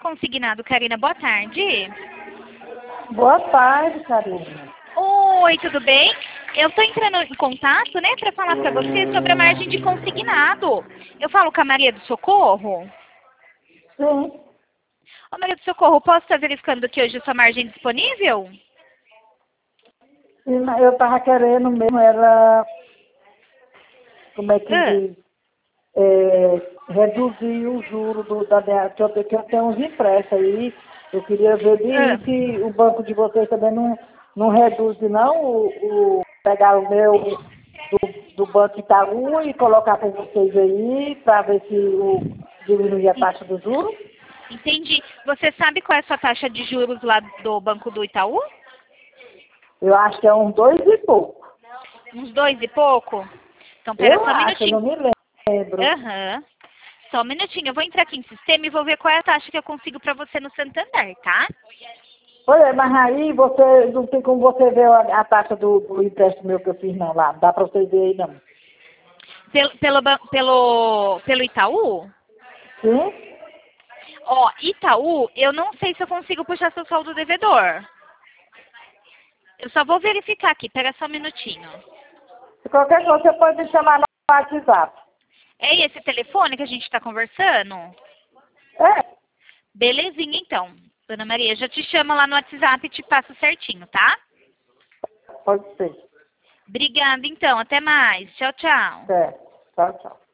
Consignado, Karina. Boa tarde. Boa tarde, Karina. Oi, tudo bem? Eu estou entrando em contato, né, para falar para você sobre a margem de consignado. Eu falo com a Maria do Socorro? Sim. Ô, Maria do Socorro, posso estar verificando que hoje a sua margem é disponível? Eu estava querendo mesmo, era, como é que diz, reduzir o juro da minha, que eu tenho uns empréstimos aí. Eu queria ver se o banco de vocês também não reduz, não, pegar o meu do Banco Itaú e colocar para vocês aí, para ver se diminui a taxa do juro. Entendi. Você sabe qual é a sua taxa de juros lá do Banco do Itaú? Eu acho que é uns 2 e pouco. Uns 2 e pouco? Então, pera Eu só um acho, eu minutinho. não me lembro. Aham. Só um minutinho. Eu vou entrar aqui em sistema e vou ver qual é a taxa que eu consigo para você no Santander, tá? Olha, mas aí você não tem como você ver a taxa do empréstimo meu que eu fiz, não, lá. Não dá para você ver aí, não. Pelo Itaú? Sim? Ó, Itaú, eu não sei se eu consigo puxar seu saldo devedor. Eu só vou verificar aqui. Pera só um minutinho. Se qualquer coisa, você pode me chamar no WhatsApp. É esse telefone que a gente está conversando? É, Belezinha, então. Dona Maria, já te chamo lá no WhatsApp e te passo certinho, tá? pode ser. Obrigada, então. Até mais. Tchau, tchau. Certo. Tchau, tchau.